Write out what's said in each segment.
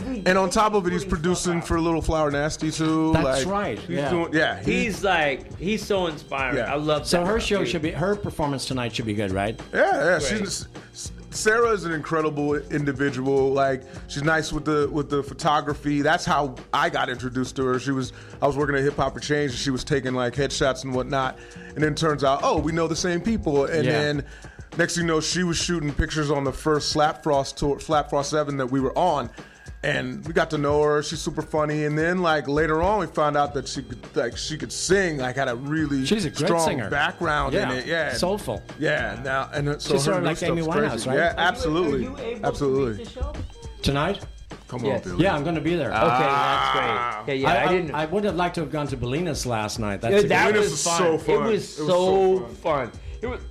And on top of it, he's producing for Little Flower Nasty too. That's right. He's He's so inspiring. Yeah. I love that. So her performance tonight should be good, right? Yeah. Sarah is an incredible individual. Like, she's nice with the photography. That's how I got introduced to her. I was working at Hip Hop for Change, and she was taking like headshots and whatnot. And then it turns out, we know the same people. And then next thing you know, she was shooting pictures on the first Slap Frost 7 that we were on. And we got to know her. She's super funny. And then, like, later on, we found out that she could sing. Like, had a really strong singer. background in it. Yeah, soulful. Yeah. Now and so she's sort of like Amy Winehouse, right? Yeah, absolutely. Are you able absolutely. To read the show? Tonight? Come Yes. on, Billy. Yeah, I'm going to be there. Okay, that's great. Yeah, I didn't. I would have liked to have gone to Bellina's last night. That Bellina's was was fun. so fun. It was so fun. It was.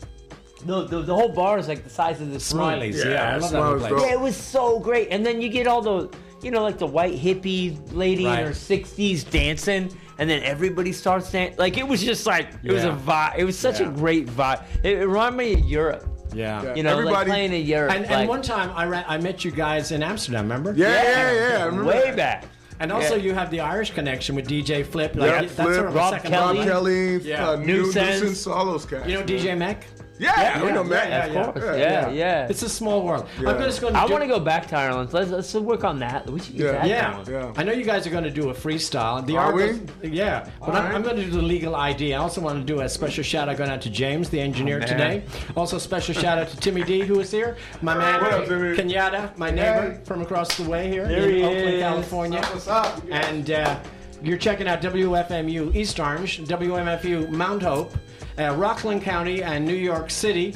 The whole bar is like the size of this room. Smileys, yeah, I love that whole place. Yeah, it was so great. And then you get all the, like the white hippie lady in her 60s dancing, and then everybody starts dancing. Like, it was just like, it was a vibe. It was such a great vibe. It reminded me of Europe. Yeah. Everybody, like playing in Europe. And one time I met you guys in Amsterdam, remember? Yeah. I remember way that. back. And also you have the Irish connection with DJ Flip. Flip, sort of a Rob second Kelly. line. Rob Kelly, Yeah. Nuisance, all those guys. You know DJ Mac? Yeah, we know Matt. Yeah, Of course. Yeah. It's a small world. Yeah. I'm just going to I want to go back to Ireland. Let's work on that. We should get that going. Yeah. I know you guys are going to do a freestyle. Are we? Yeah. But I'm going to do the legal ID. I also want to do a special shout out going out to James, the engineer today. Also special shout out to Timmy D, who is here. My man What up, Timmy? Kenyatta, my neighbor from across the way here in Oakland, California. What's up? And you're checking out WFMU East Orange, WMFU Mount Hope, Rockland County, and New York City,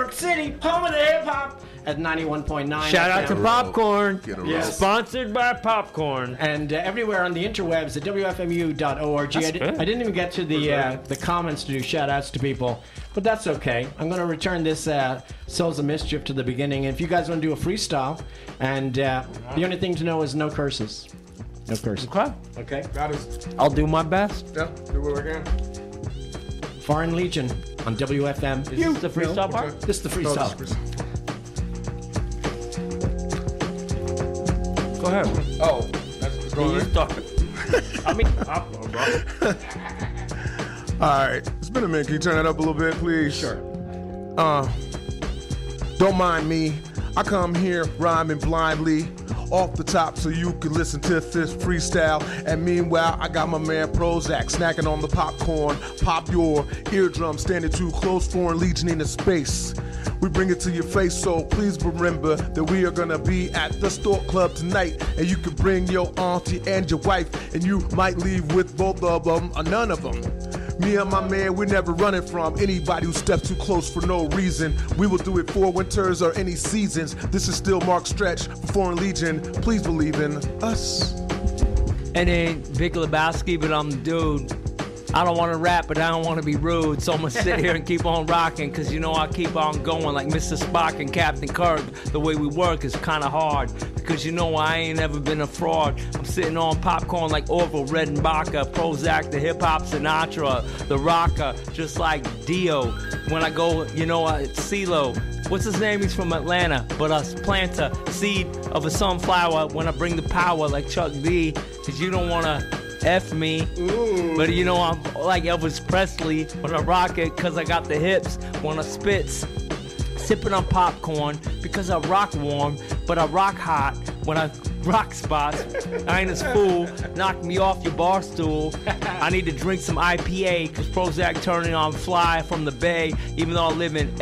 home of the hip hop, at 91.9. Shout out to Popcorn. Yes. Sponsored by Popcorn. And everywhere on the interwebs at WFMU.org. I didn't even get to the comments to do shout outs to people, but that's okay. I'm going to return this Souls of Mischief to the beginning. And if you guys want to do a freestyle, and the only thing to know is no curses. No curses. Okay. That is. I'll do my best. Yep. Do what we can. Foreign Legion on WFM. Is this the freestyle part? This is the freestyle. Go ahead. Oh, that's going You on. start. I mean, Popcorn, bro. All right. It's been a minute. Can you turn that up a little bit, please? Sure. Don't mind me. I come here rhyming blindly off the top so you can listen to this freestyle. And meanwhile, I got my man Prozac snacking on the popcorn. Pop your eardrum, standing too close, Foreign Legion into space. We bring it to your face, so please remember that we are gonna be at the Stork Club tonight. And you can bring your auntie and your wife, and you might leave with both of them or none of them. Me and my man, we're never running from anybody who steps too close for no reason. We will do it for winters or any seasons. This is still Mark Stretch for Foreign Legion. Please believe in us. It ain't Vic Lebowski, but I'm the dude. I don't want to rap, but I don't want to be rude. So I'm going to sit here and keep on rocking, because you know I keep on going like Mr. Spock and Captain Kirk. The way we work is kind of hard, because you know I ain't ever been a fraud. I'm sitting on popcorn like Orville Redenbacher, Prozac, the hip-hop Sinatra, the rocker, just like Dio. When I go, CeeLo. What's his name? He's from Atlanta. But us plant a seed of a sunflower when I bring the power like Chuck D, because you don't want to F me. Ooh. But I'm like Elvis Presley when I rock it, because I got the hips when I spits. Sipping on popcorn because I rock warm, but I rock hot when I rock spots. I ain't a fool. Knock me off your bar stool. I need to drink some IPA, because Prozac turning on fly from the Bay, even though I live in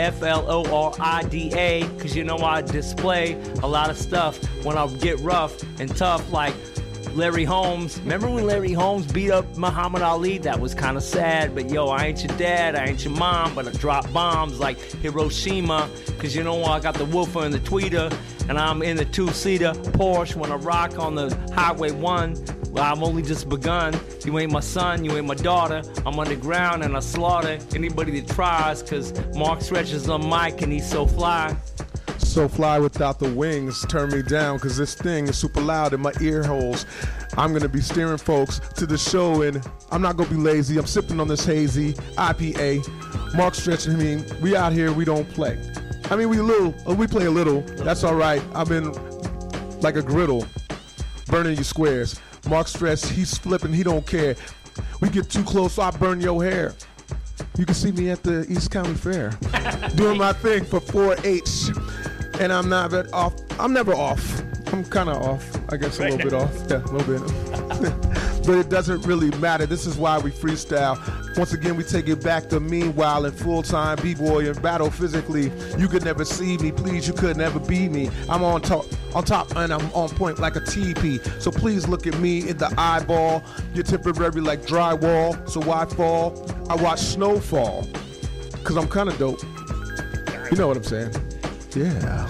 Florida, because I display a lot of stuff when I get rough and tough like Larry Holmes. Remember when Larry Holmes beat up Muhammad Ali? That was kind of sad, but I ain't your dad, I ain't your mom, but I drop bombs like Hiroshima, because I got the woofer and the tweeter, and I'm in the two-seater Porsche when I rock on the Highway 1. Well, I've only just begun. You ain't my son, you ain't my daughter. I'm underground and I slaughter anybody that tries, because Mark stretches on mic and he's so fly. So fly without the wings, turn me down, cause this thing is super loud in my ear holes. I'm gonna be steering folks to the show, and I'm not gonna be lazy. I'm sipping on this hazy IPA. Mark stretching me. We out here, we don't play. I mean, we play a little. That's all right. I've been like a griddle. burning you squares. Mark Stretch, he's flipping, he don't care. We get too close, I burn your hair. You can see me at the East County Fair doing my thing for 4-H. And I'm never off. I'm kind of off. I guess a little bit off. Yeah, a little bit. But it doesn't really matter. This is why we freestyle. Once again, we take it back to meanwhile in full-time b-boy and battle physically. You could never see me. Please, you could never be me. I'm on top, and I'm on point like a TP. So please look at me in the eyeball. You're temporary like drywall. So why fall? I watch snowfall. Because I'm kind of dope. You know what I'm saying? Yeah.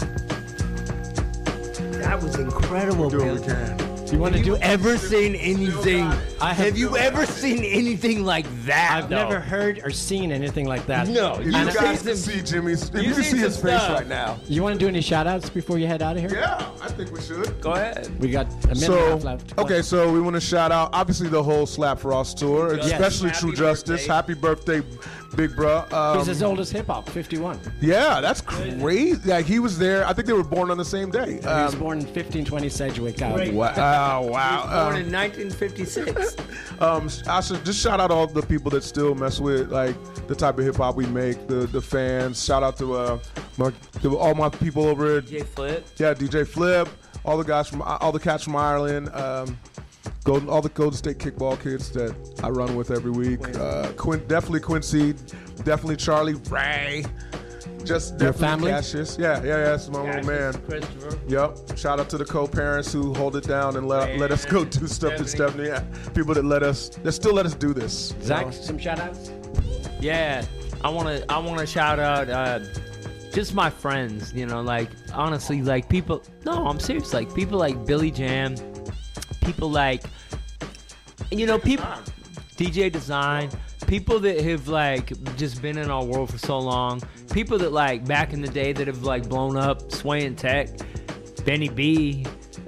That was incredible, Do Bill. what we can. You want to do? Ever seen anything? Have you ever seen anything like that? I've never heard or seen anything like that. No, If you And guys I- can see Jimmy's, if you you can see see his some face stuff. right now. You want to do any shout-outs before you head out of here? Yeah, I think we should. Go ahead. We got a minute and a half left. Okay, so we want to shout out obviously the whole Slap Frost tour, Yes. especially Happy True Justice. birthday. Happy birthday, big bruh. He's as old as hip-hop, 51. Yeah, that's crazy. Like he was there. I think they were born on the same day. He was born in 1520 Sedgwick. Great. Wow. Born in 1956. I should just shout out all the people that still mess with like the type of hip hop we make, the fans. Shout out to all my people over at J Flip. Yeah, DJ Flip, all the cats from Ireland, all the Golden State kickball kids that I run with every week. Definitely Quincy, definitely Charlie Ray, just Your definitely family? Cassius. Yeah, it's my little man. Christopher. Yep. Shout out to the co-parents who hold it down and let us go do stuff to Stephanie. Yeah, people that still let us do this. Zach, some shout-outs? Yeah, I wanna shout out just my friends, like honestly, like people. No, I'm serious. Like people like Billy Jam, people like people DJ Design, people that have like just been in our world for so long, people that like back in the day that have like blown up, Sway and Tech, Benny B,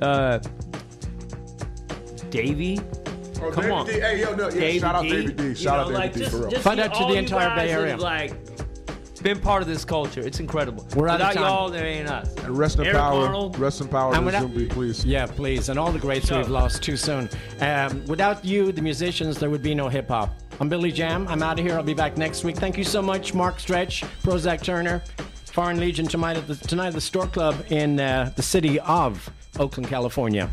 Davey. Come on. Hey, yo, no, yeah, David shout out D. David D. Shout out David D. For real. Just Find out to all the you entire guys Bay that Area. have, like been part of this culture. It's incredible. We're out of Without time. y'all, there ain't us. And rest in Eric power. Arnold. Rest in power And to without- Zumbi, please. Yeah, please. And all the greats Sure. we've lost too soon. Without you, the musicians, there would be no hip-hop. I'm Billy Jam. I'm out of here. I'll be back next week. Thank you so much, Mark Stretch, Prozac Turner, Foreign Legion tonight at the Store Club in the city of Oakland, California.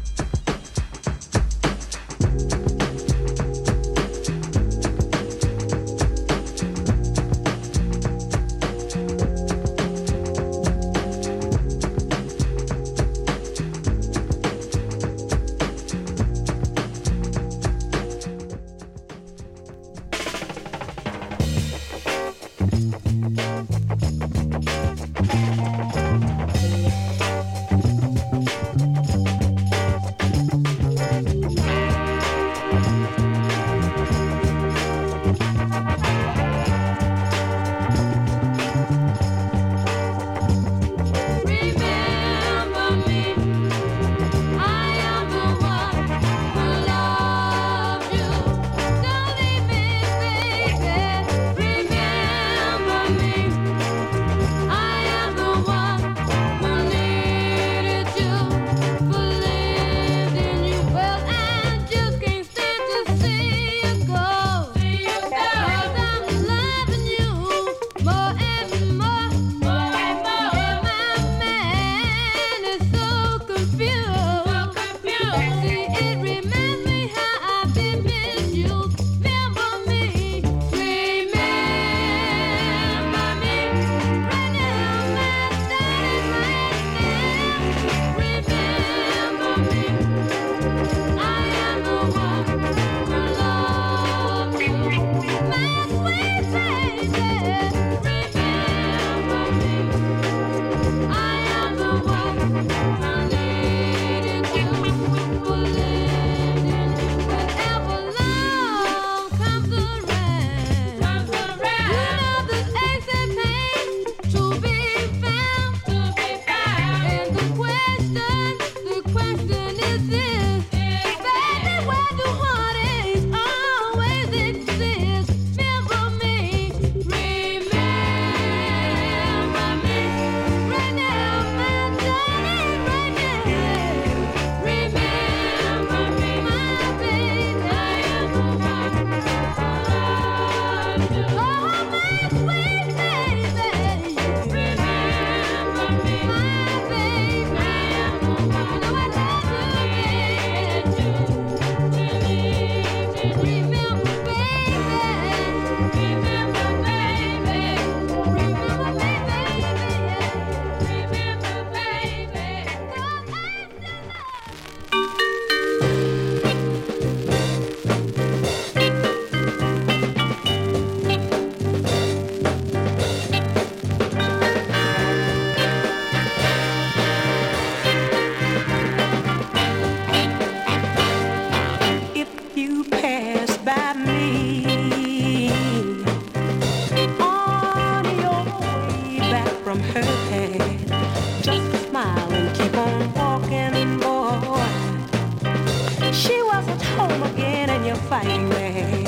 fighting man.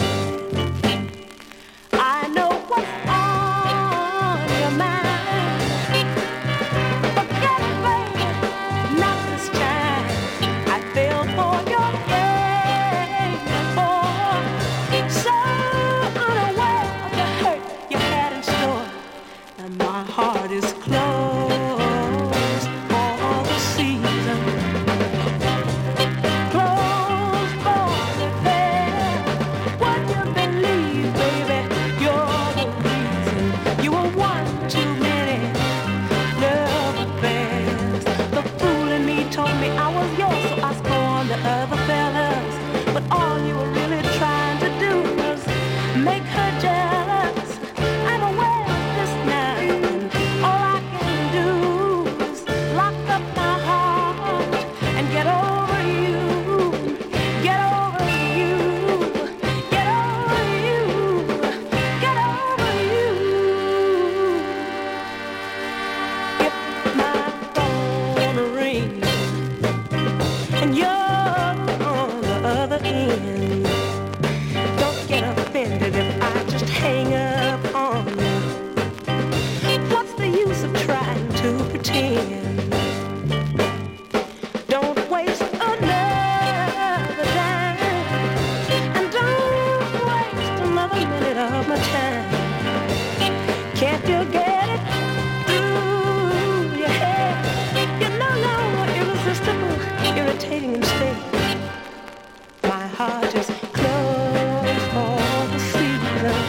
I know what's on your mind. Forget it, baby, not this time. I fell for your game before, so unaware of the hurt you had in store, and my heart is closed for the season. Closed for repair. Would you believe, baby, you're the reason. You were one too many love affairs. The fool in me told me I was yours, so I scorned the other fellas. But all you were really trying to do was make her jealous. I'm aware of this now, and all I can do is lock up my heart and get over you. Get over you. Get over you. Get over you. If my phone rings and you're on the other end, don't get offended if I just hang up on you. What's the use of trying to pretend? Don't waste another dime, and don't waste another minute of my time. Can't you get it through your head? You're no longer irresistible, irritating instead. My heart is closed for the season.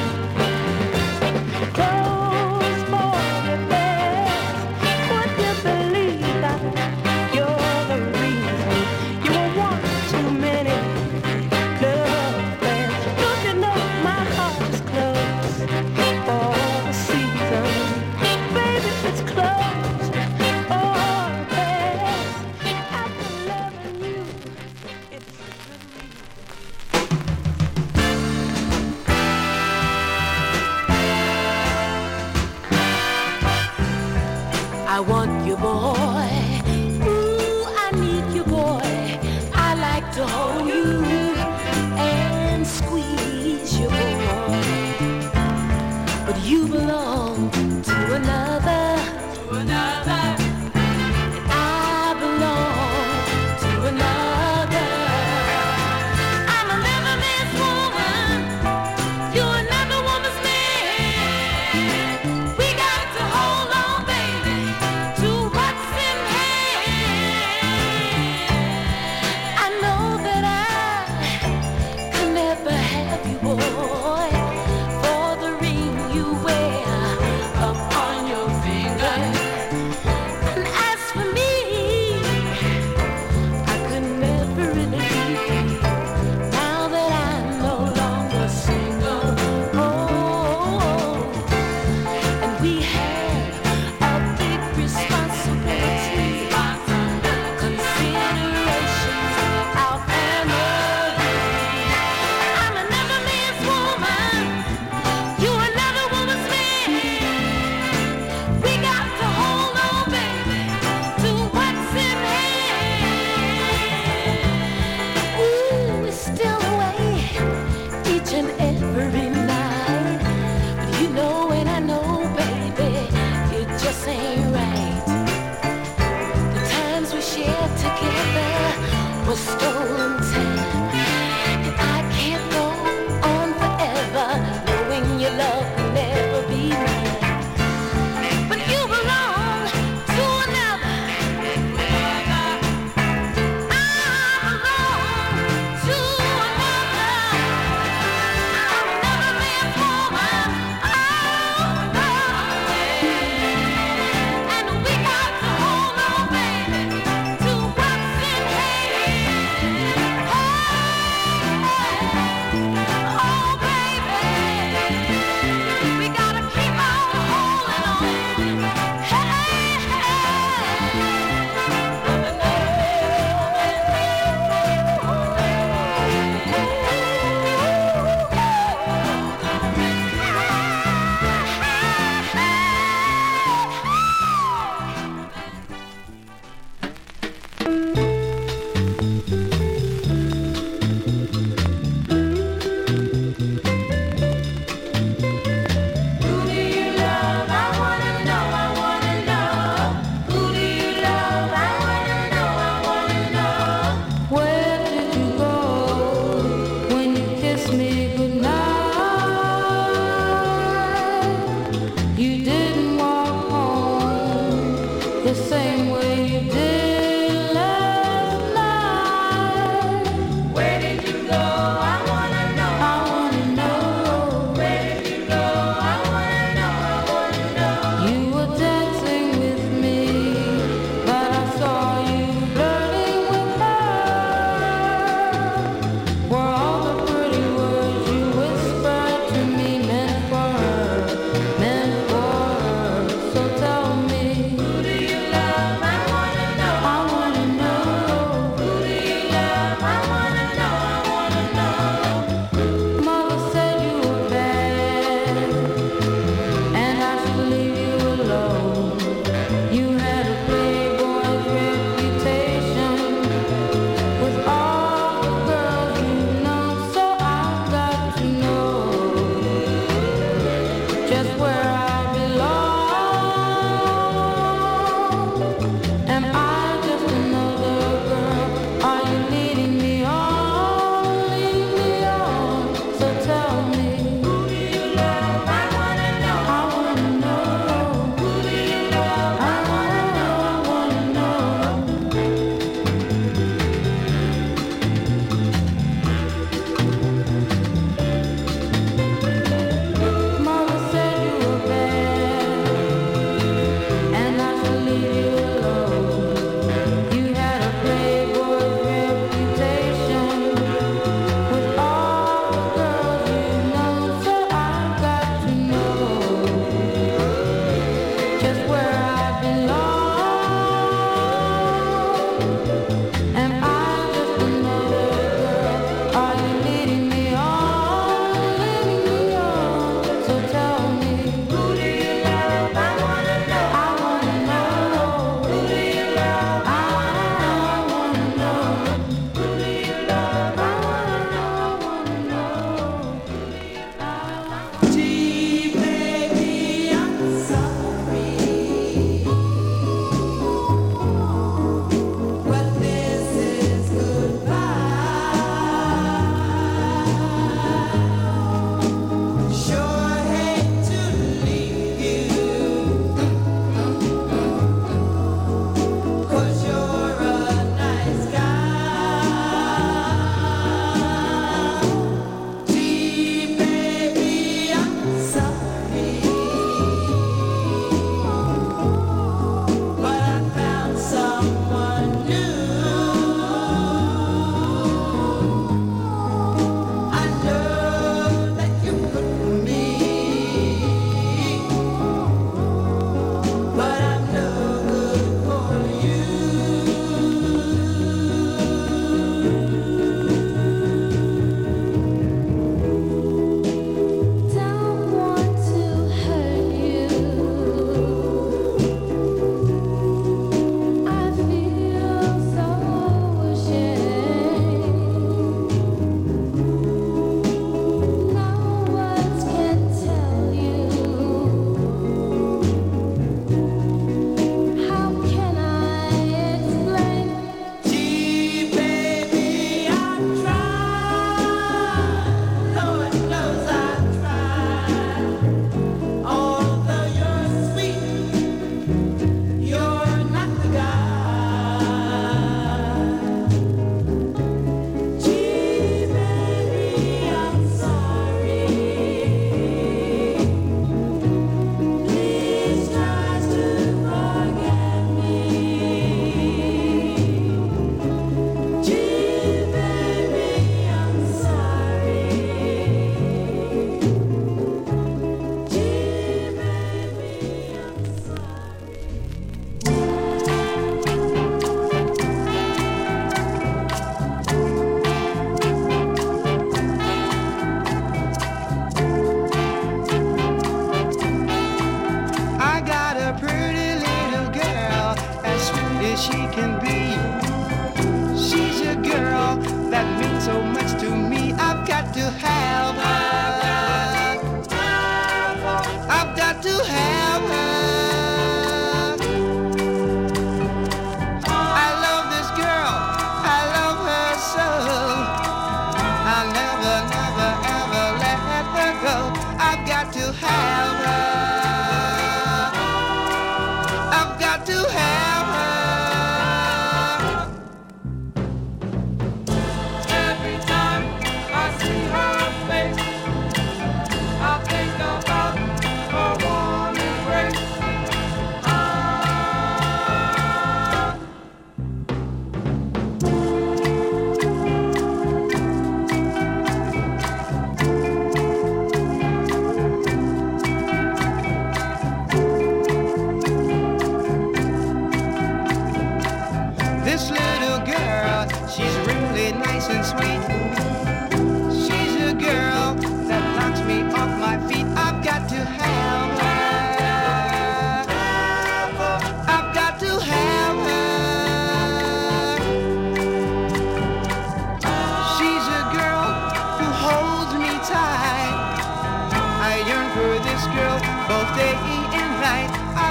Closed for repairs. Would you believe that you're the reason? You were one too many love affairs. Don't you know my heart is closed for the season? Baby, it's closed for repairs. After loving you, it's the reason.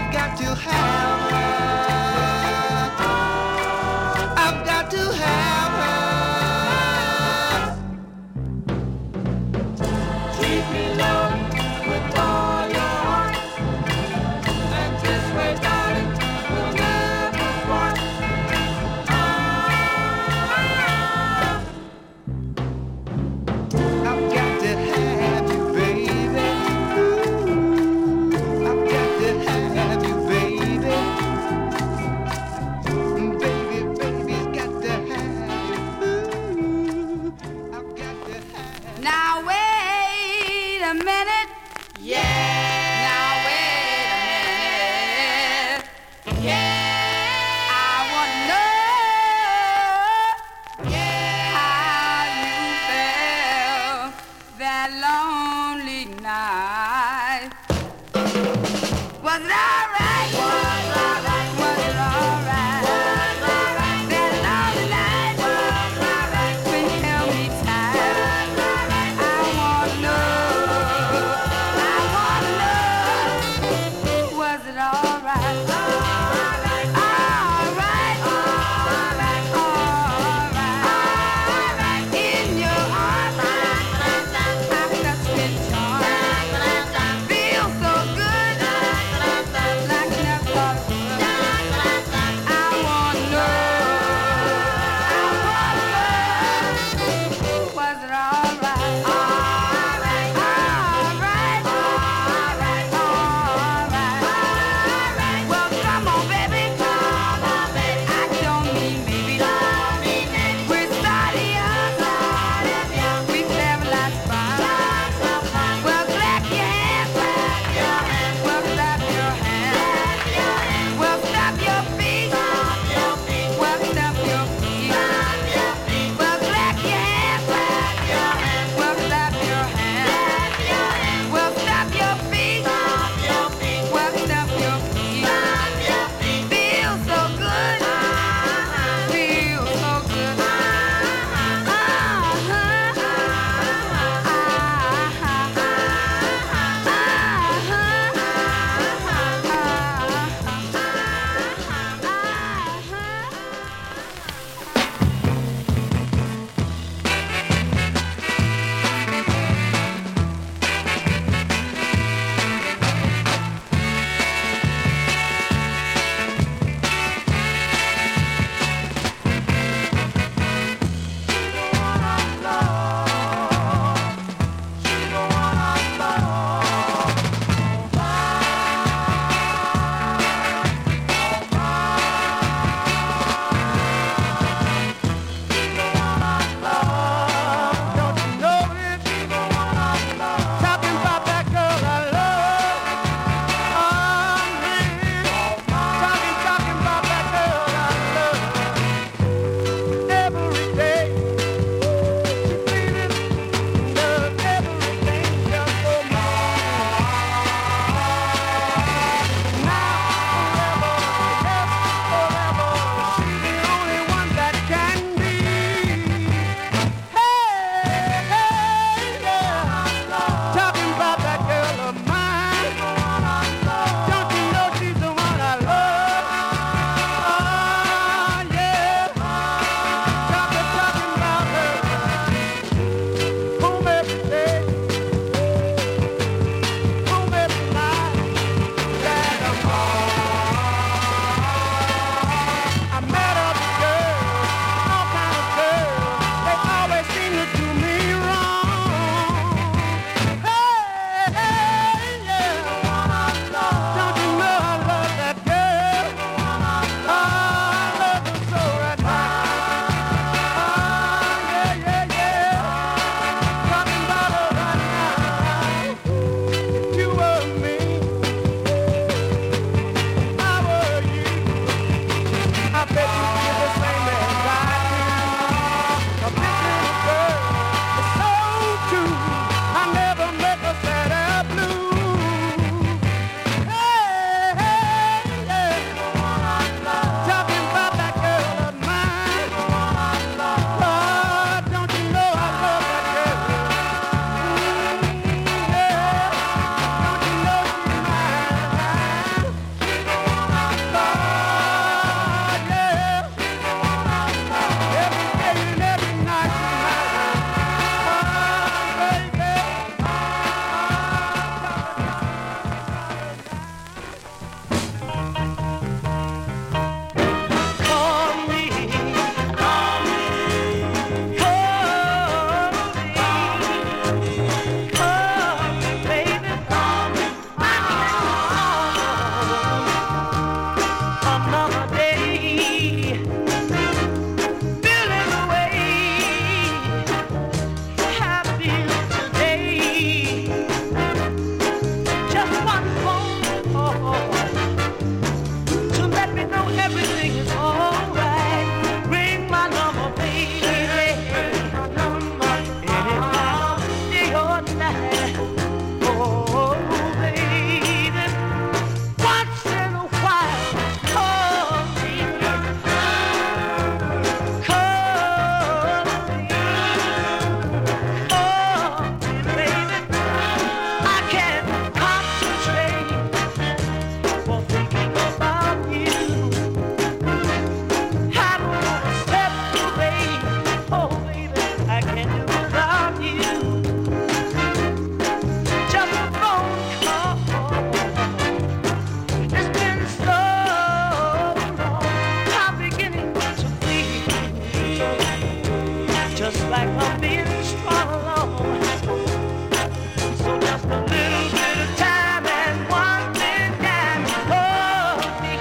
got to have her. I've got to have her. Treat me love with all your heart. And this way, darling, we'll never part. I've got to have you, baby. I've got to have you, baby. Baby, baby's got to have you. I've got to have you. Now wait a minute. Yeah. Now wait a minute. Yeah. I want to know how you felt that lonely night. Was it alright? Was it alright? That lonely night when you held me tight. I wanna know. I wanna I can't do without you. Just a phone call. It's been so long. I'm beginning to feel just like I'm being strung along. So just a little bit of time and one thing can hold me.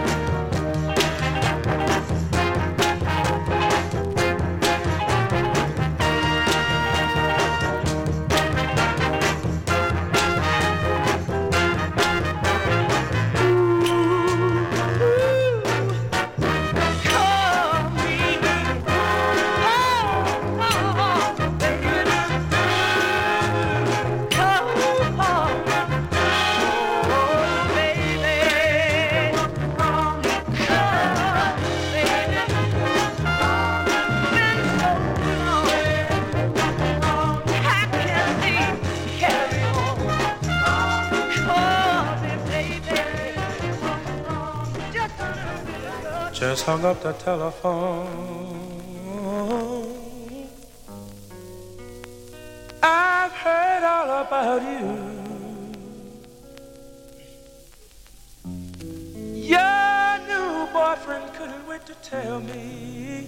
Call me. Just hung up the telephone. I've heard all about you. Your new boyfriend couldn't wait to tell me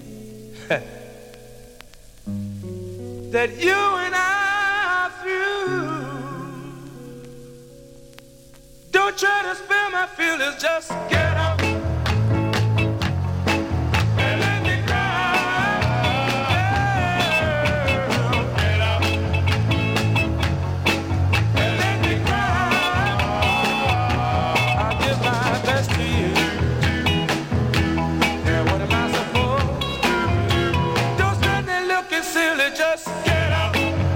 that you and I are through. Don't try to spare my feelings, just get up. Just get up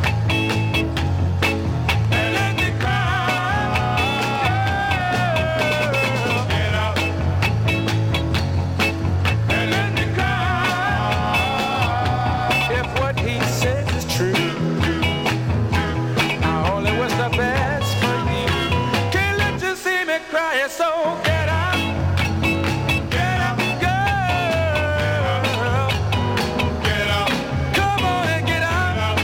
and let me cry. Get up and let me cry. If what he says is true, I only wish the best for you. Can't let you see me crying, so get up. Get up, girl. Get up. Come on and get up.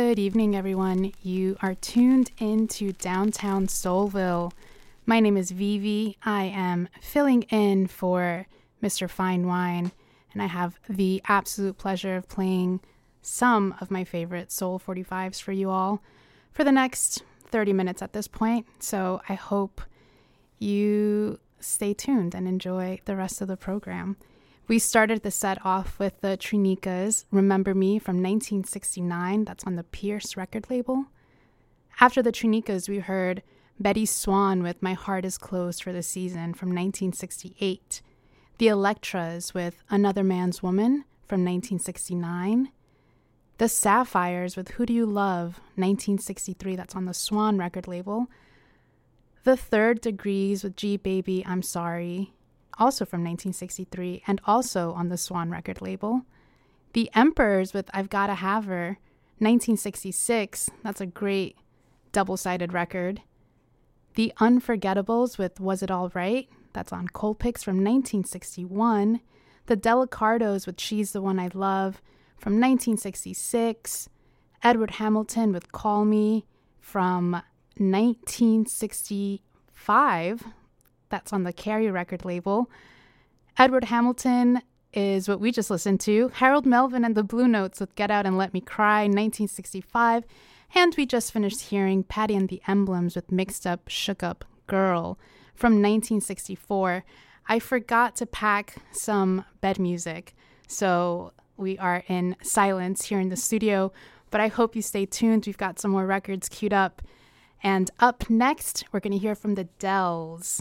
Good evening, everyone. You are tuned into Downtown Soulville. My name is Vivi. I am filling in for Mr. Fine Wine, and I have the absolute pleasure of playing some of my favorite Soul 45s for you all for the next 30 minutes at this point. So I hope you stay tuned and enjoy the rest of the program. We started the set off with the Trinikas' Remember Me from 1969. That's on the Pierce record label. After the Trinikas, we heard Betty Swan with My Heart Is Closed for the Season from 1968. The Electras with Another Man's Woman from 1969. The Sapphires with Who Do You Love, 1963. That's on the Swan record label. The Third Degrees with G Baby, I'm Sorry, also from 1963, and also on the Swan record label. The Emperors with I've Gotta Have Her, 1966. That's a great double-sided record. The Unforgettables with Was It All Right? That's on Colpix from 1961. The Delicardos with She's the One I Love from 1966. Edward Hamilton with Call Me from 1965. That's on the Carrie record label. Edward Hamilton is what we just listened to. Harold Melvin and the Blue Notes with Get Out and Let Me Cry, 1965. And we just finished hearing Patty and the Emblems with Mixed Up, Shook Up Girl from 1964. I forgot to pack some bed music, so we are in silence here in the studio, but I hope you stay tuned. We've got some more records queued up. And up next, we're going to hear from the Dells.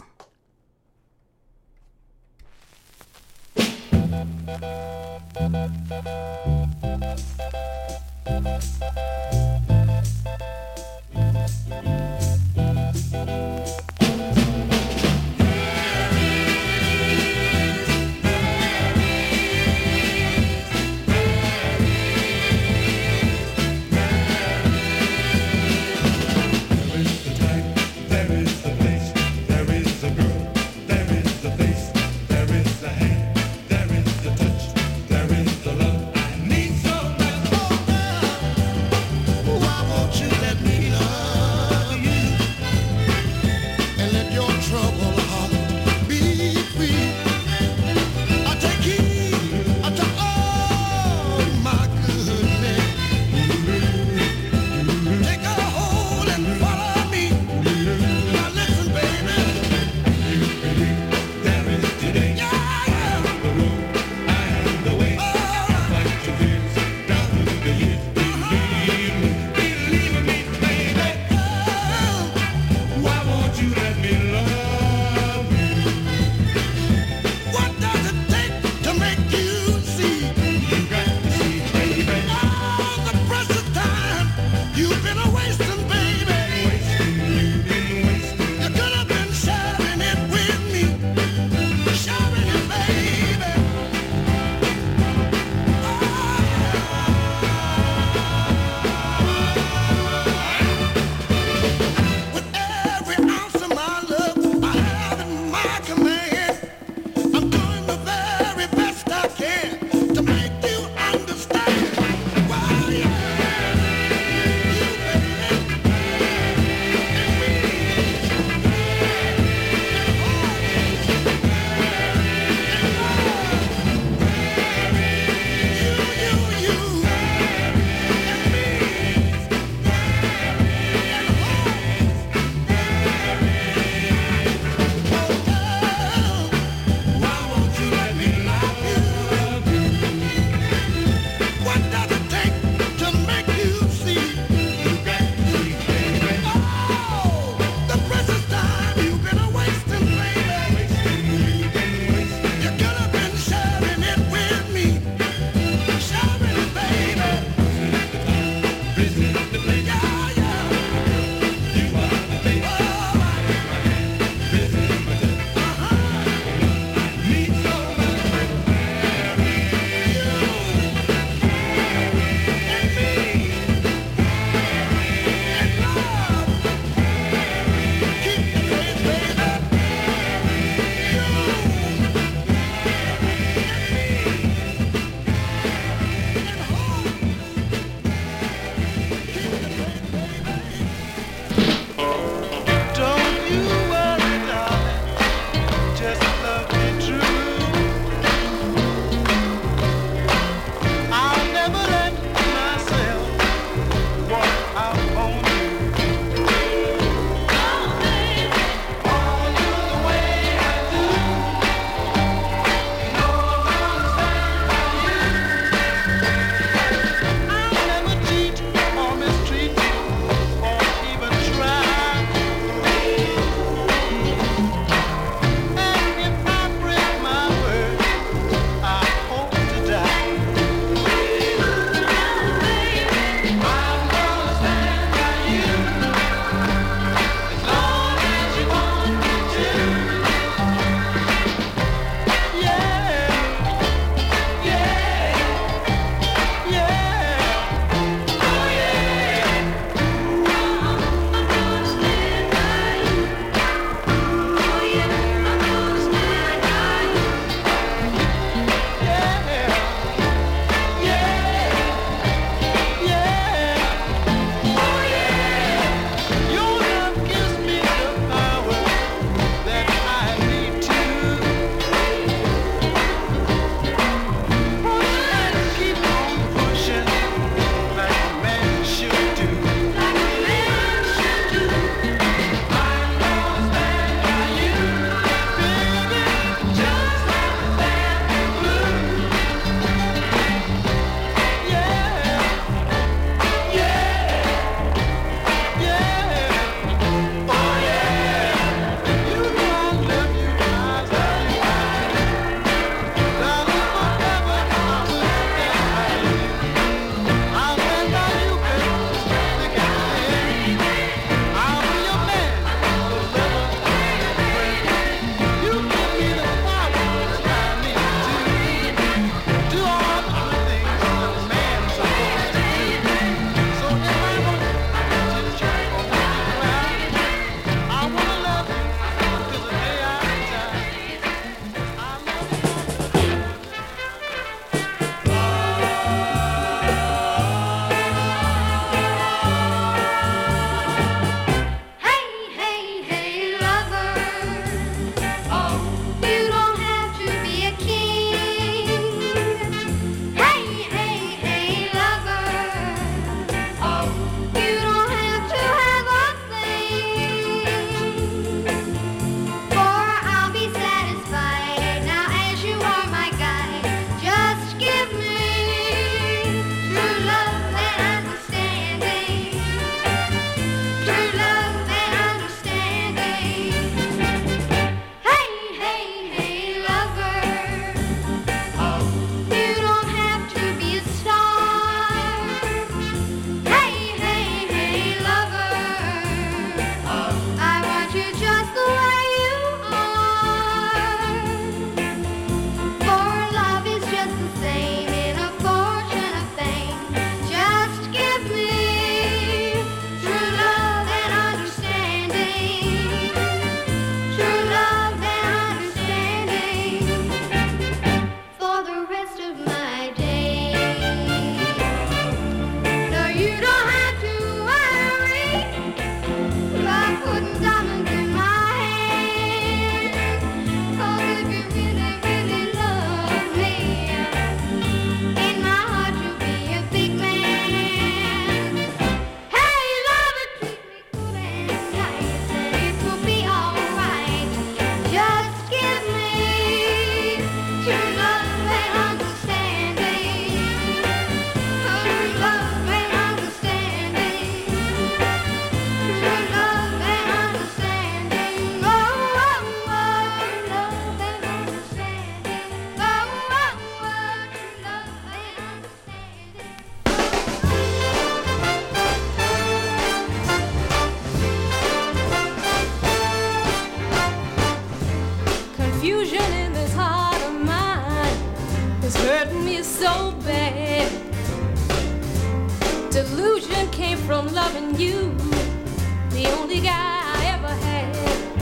loving you, the only guy I ever had.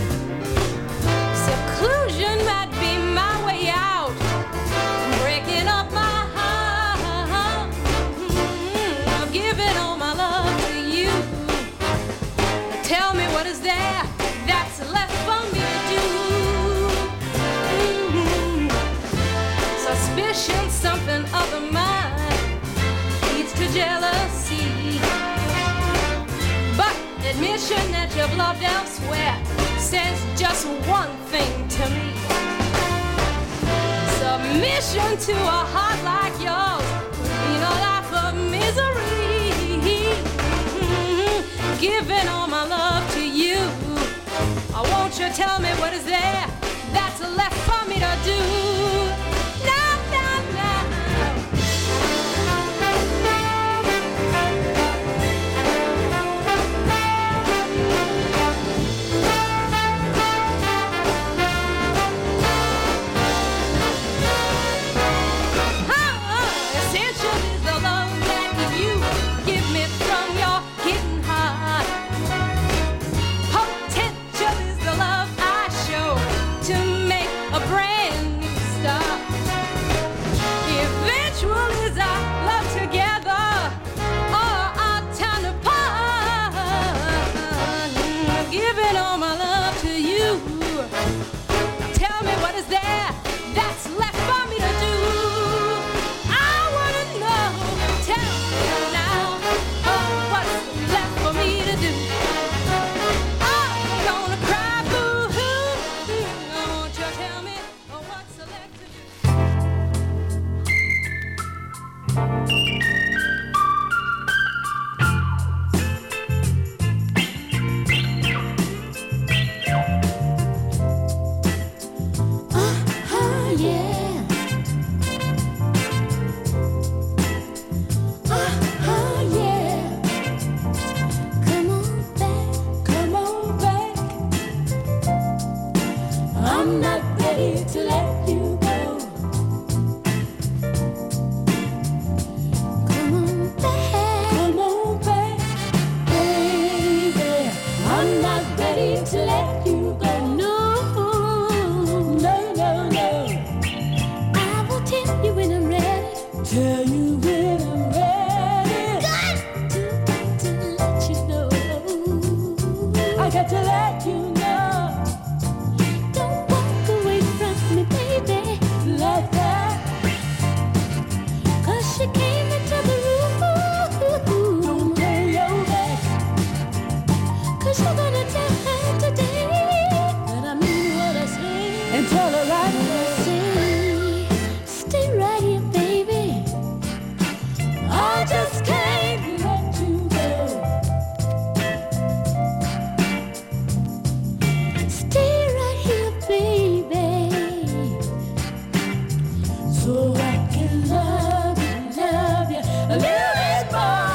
Seclusion might be my way out, breaking up my heart. I've given all my love to you. Tell me what is there that's left for me to do. Suspicion, something other mine, leads to jealousy. But admission that you've loved elsewhere says just one thing to me. Submission to a heart like yours would mean a life of misery. Giving all my love to you, won't you tell me what is there that's left for me to do? Now, now, now. Essential is the love that you give me from your hidden heart. Potential is the love I show to make a brand new start. Eventual is our love together or our time apart. I'm giving all my love to you. Tell me what is there that's left for me to do. I wanna know. Tell me now, oh, what's left for me to do. I'm gonna cry boo-hoo. Won't you tell me what's left to do? Yeah. Yeah. Come on back, come on back. I'm not ready to let you go. Come on back, baby. I'm not ready to let you go. No, no, no, no. I will tell you when I'm ready. Tell you when I'm ready. Got to let you know. I got to let you know. Don't walk away from me, baby, like that. 'Cause she came into the room. Don't turn your back. 'Cause you're gonna tell her today that I mean what I say. And tell her right what I say. Stay right here, baby. I just can't let you go. Stay right here, baby, so I can love you a little bit more.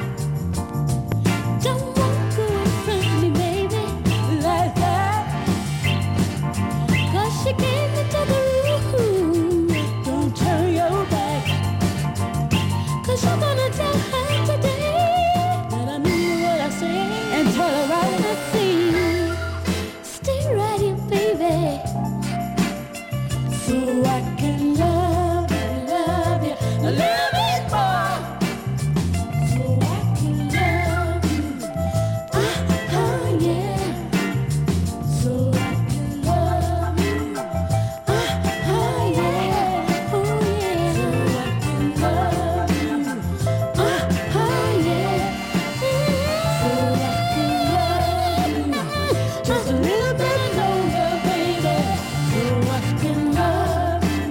Don't walk away from me, baby, like that. 'Cause she came into the room. Don't turn your back. 'Cause you're gonna tell her today that I mean what I say. And tell her right what I see. Stay right here, baby, so I can love you a little bit more. So I can love you, yeah. So I can love you, yeah, oh yeah. So I can love you, yeah. So I can love you just a little bit longer, baby. So I can love you,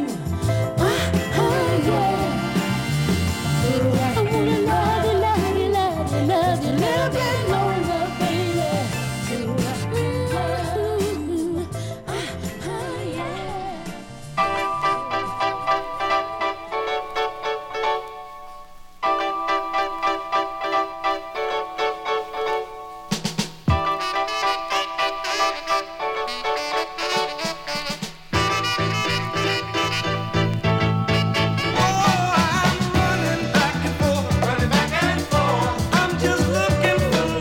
yeah. So I wanna love you, love you, love you, love you a little bit longer, baby. So I can love you, yeah. I'm running back and forth. I'm just looking for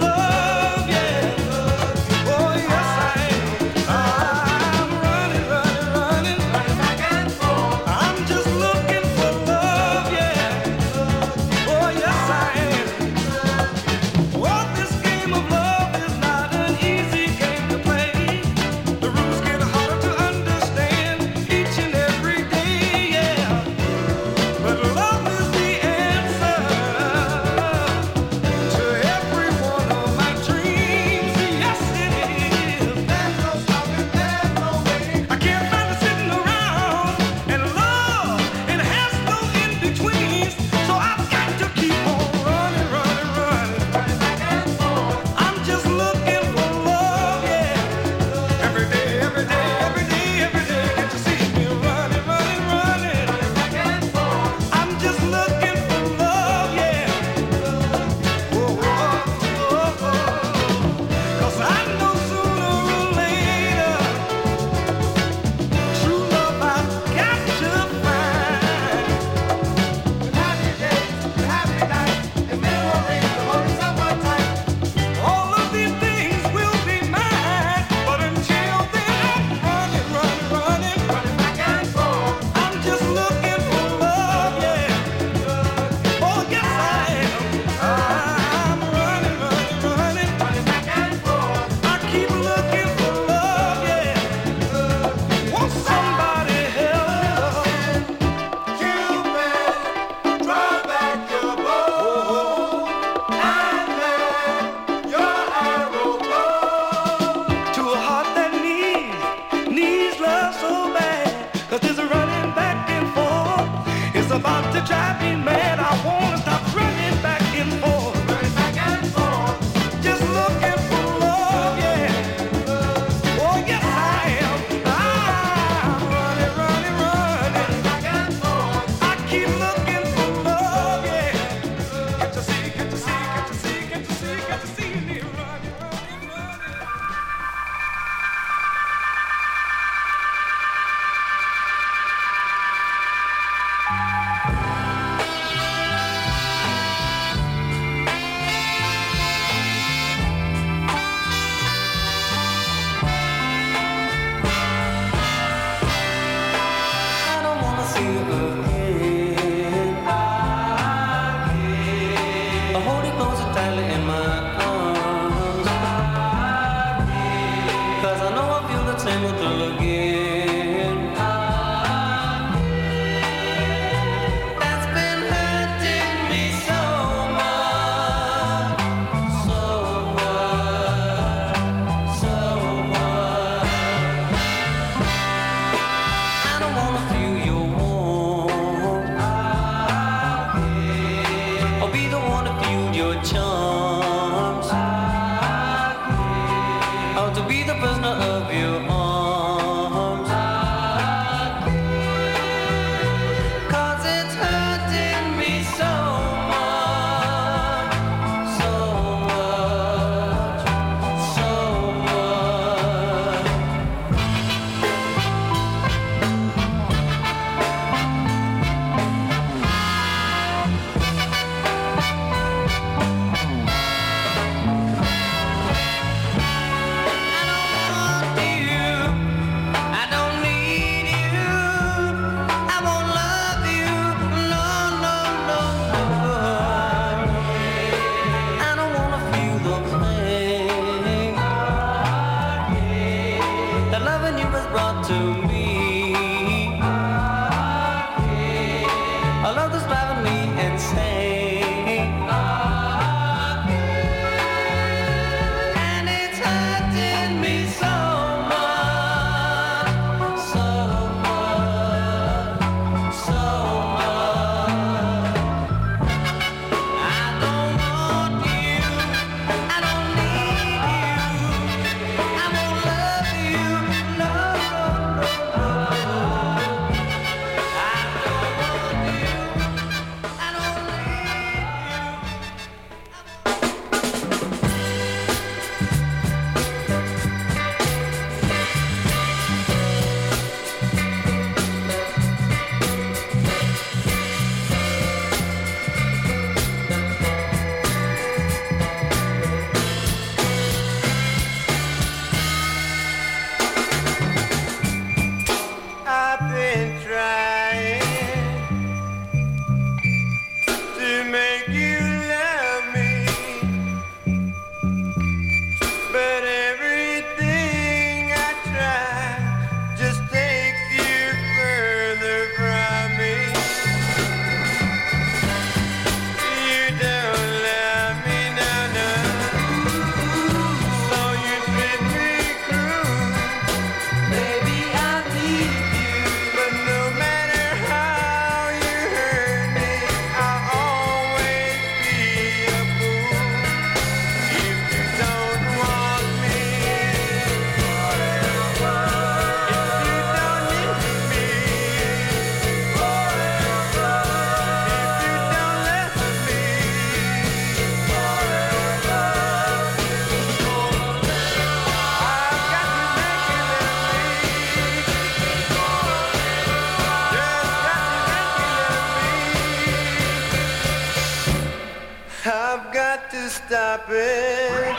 stop it.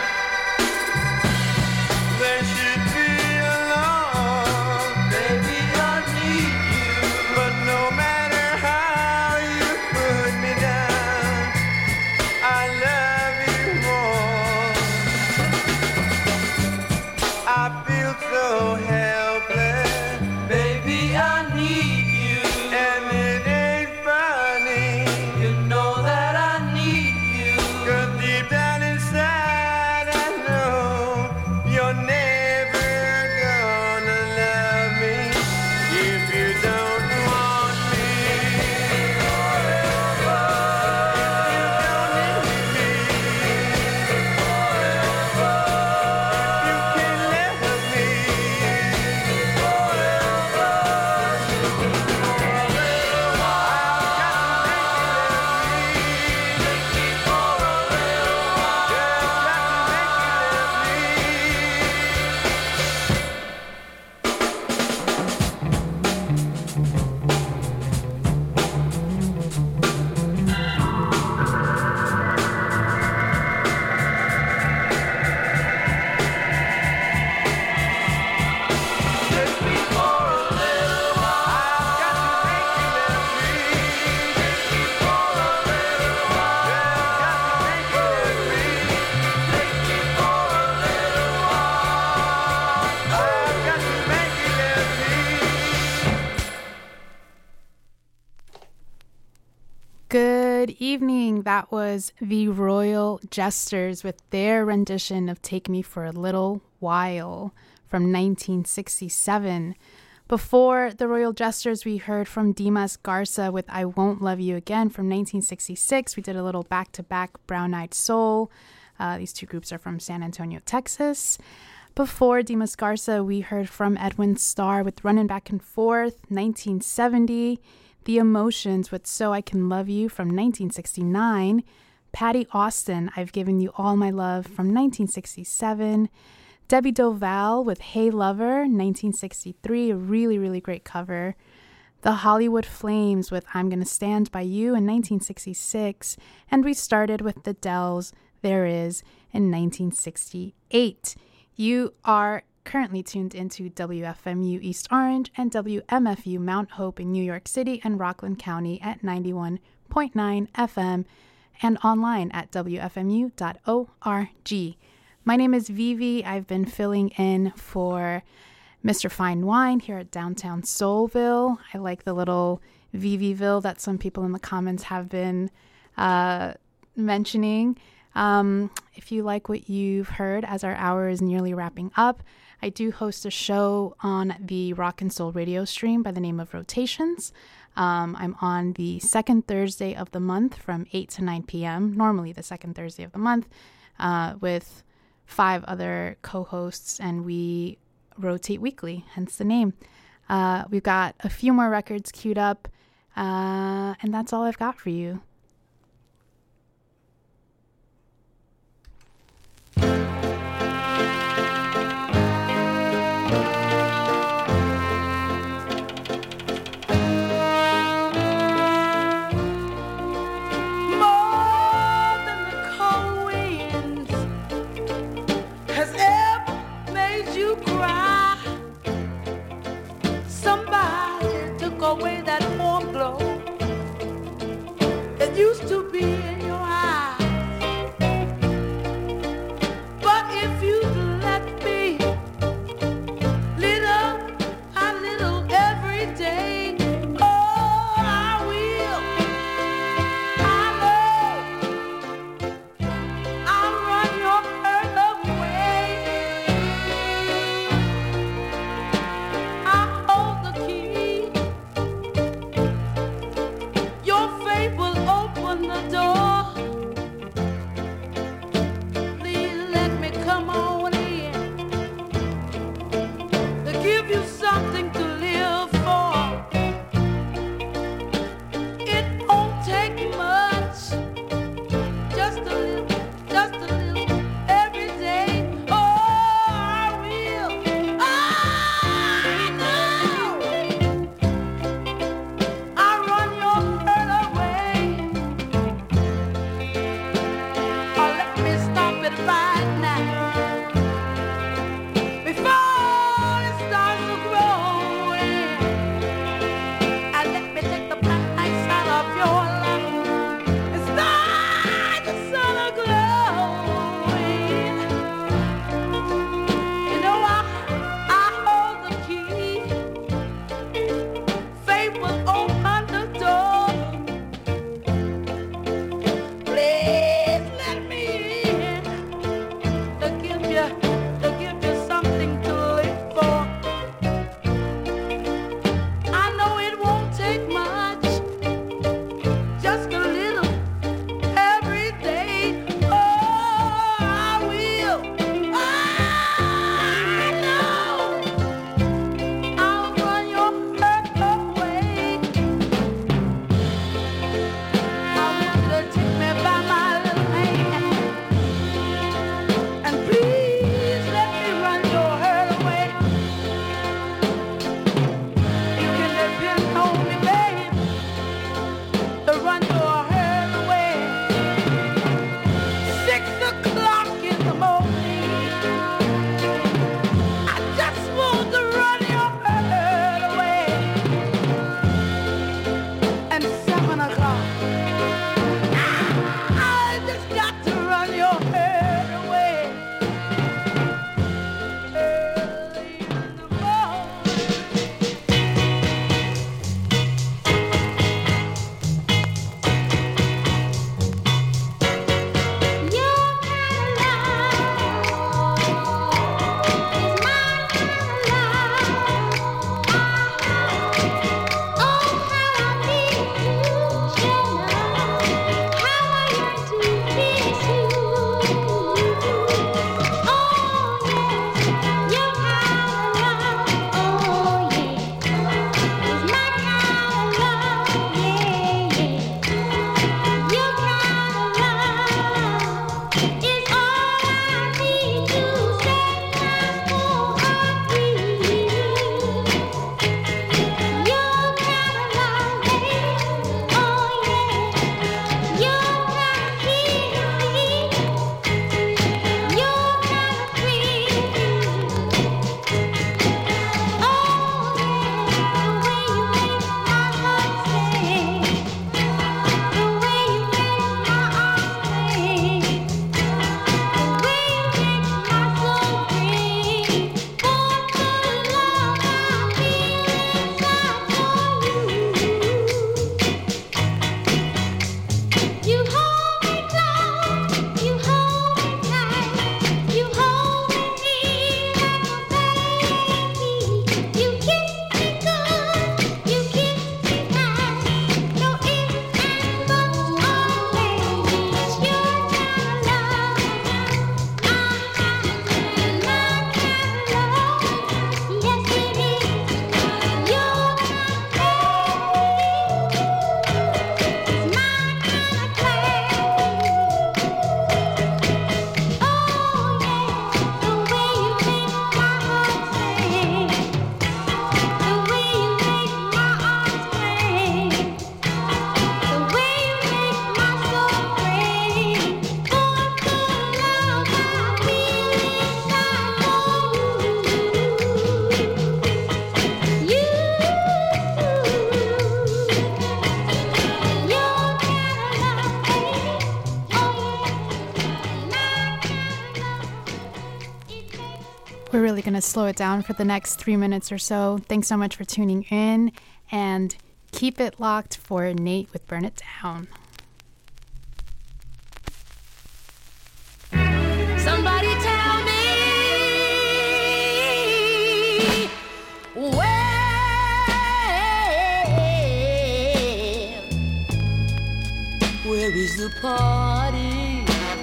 There should be a law, baby, I need you. But no matter how you put me down, I love you more. I feel so helpless, baby, I need you. And it ain't funny, you know that I need you. 'Cause deep down inside I know you're never gonna love me if you don't want me. If you don't need me, you can't love me. Good evening. That was the Royal Jesters with their rendition of Take Me for a Little While from 1967. Before the Royal Jesters, we heard from Dimas Garza with I Won't Love You Again from 1966. We did a little back-to-back Brown Eyed Soul. These two groups are from San Antonio, Texas. Before Dimas Garza, we heard from Edwin Starr with Running Back and Forth, 1970. The Emotions with So I Can Love You from 1969. Patty Austin, I've Given You All My Love from 1967. Debbie Dovall with Hey Lover, 1963, a really, really great cover. The Hollywood Flames with I'm Gonna Stand By You in 1966. And we started with the Dells, There Is, in 1968. You are currently tuned into WFMU East Orange and WMFU Mount Hope in New York City and Rockland County at 91.9 FM and online at WFMU.org. My name is Vivi. I've been filling in for Mr. Fine Wine here at Downtown Soulville. I like the little Viviville that some people in the comments have been mentioning. If you like what you've heard as our hour is nearly wrapping up, I do host a show on the Rock and Soul radio stream by the name of Rotations. I'm on the second Thursday of the month from 8 to 9 p.m., normally the second Thursday of the month, with 5 other co-hosts, and we rotate weekly, hence the name. We've got a few more records queued up, and that's all I've got for you. Away that warm glow. We're really going to slow it down for the next 3 minutes or so. Thanks so much for tuning in, and keep it locked for Nate with Burn It Down. Somebody tell me where is the party?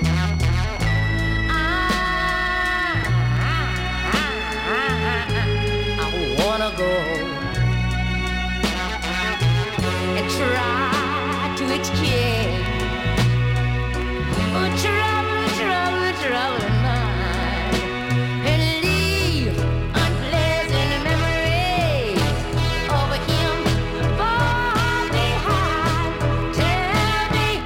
I wanna go and try to exchange trouble mind and leave unpleasant memories of him far behind. Tell me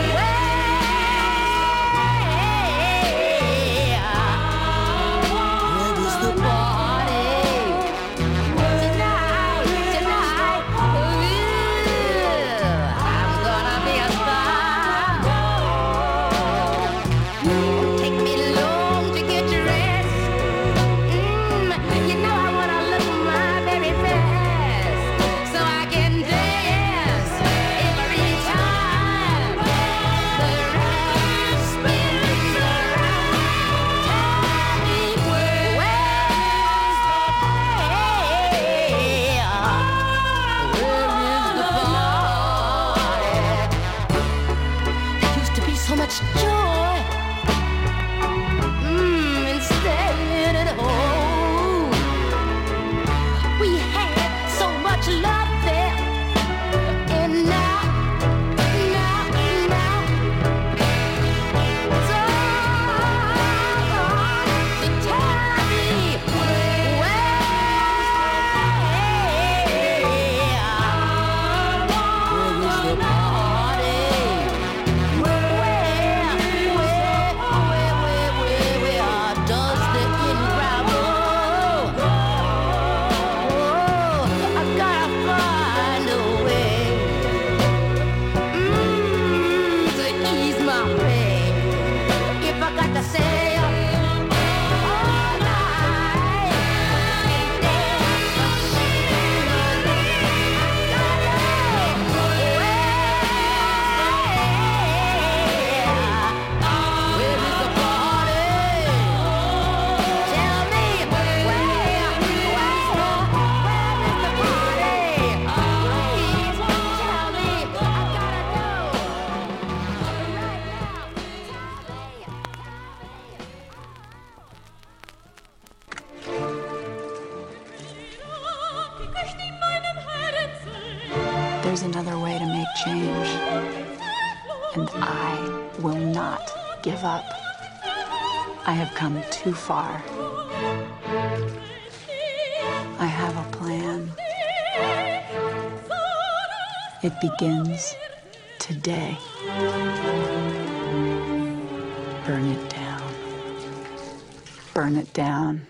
where is the party tonight? Ooh, I'm gonna be a star. Take me long to get dressed. You know I wanna look my very best, so I can dance every time the rain spins around. Tell me where is the party? There used to be so much joy. Instead at home, we had so much love there, and now, so tell me where is the party? Where does the in-crowd go? Oh, I've gotta find a way to ease my pain. If I got to stay up all night and dance, where is the party? Tell me where is the party? Please tell me, I gotta know right now. There's another way to make change, and I will not give up. I have come too far. I have a plan. It begins today. Burn it down. Burn it down.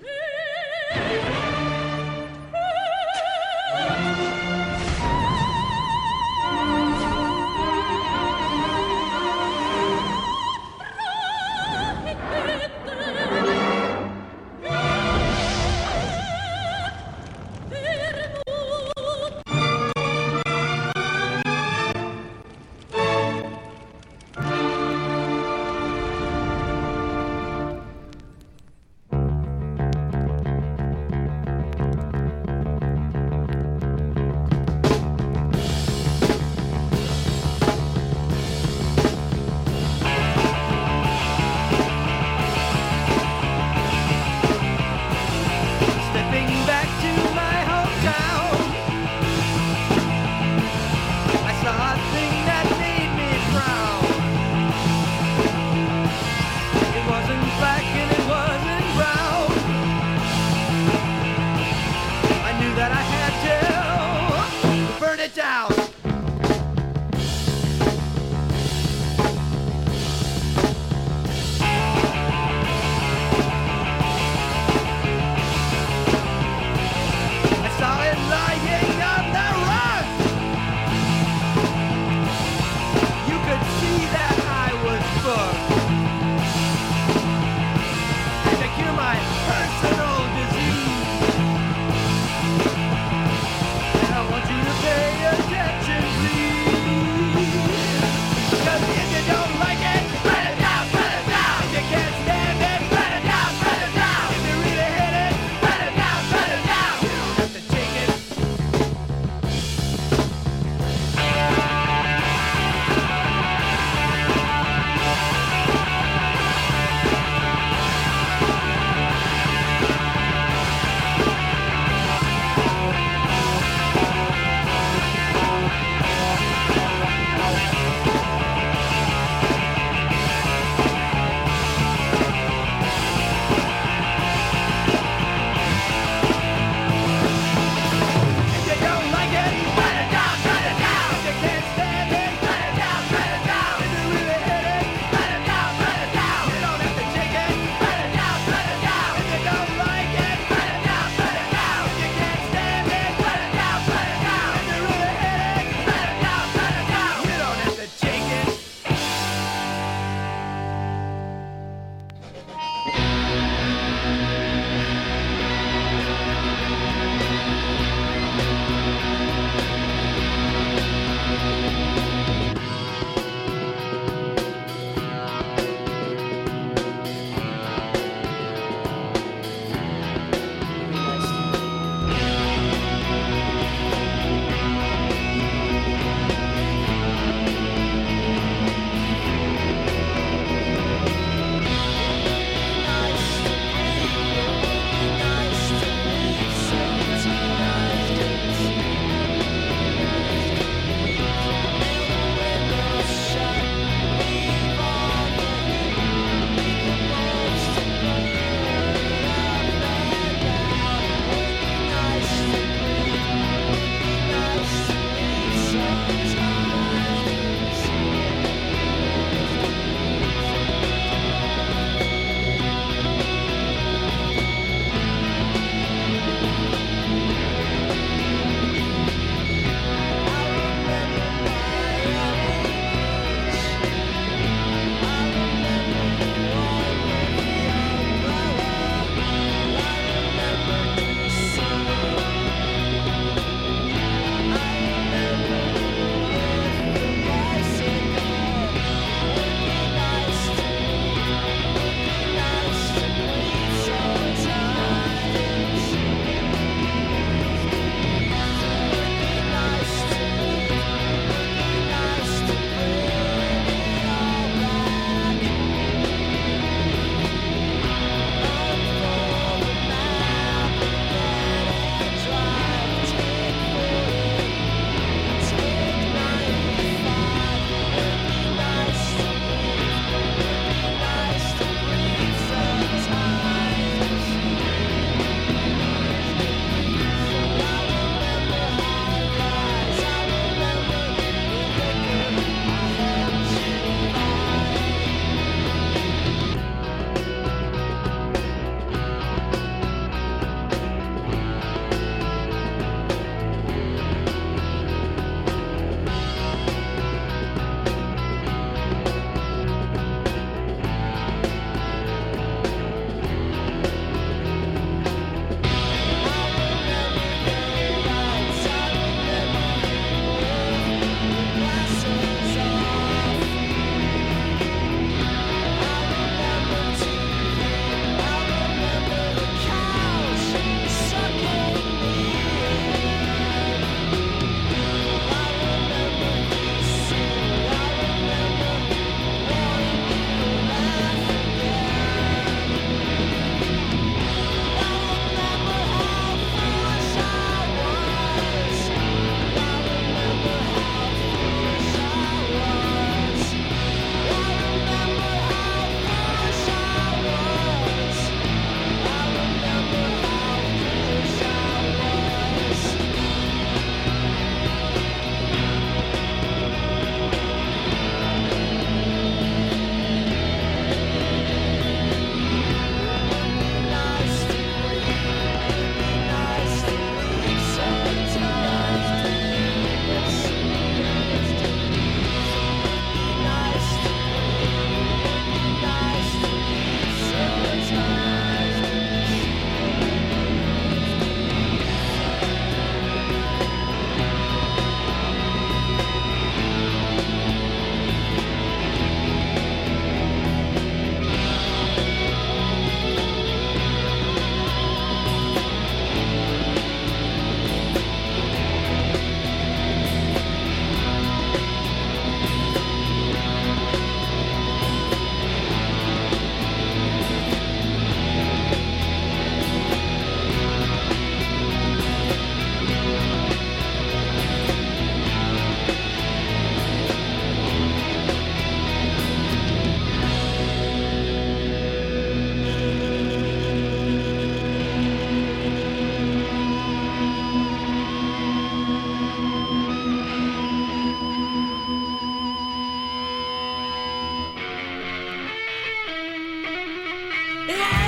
Yeah.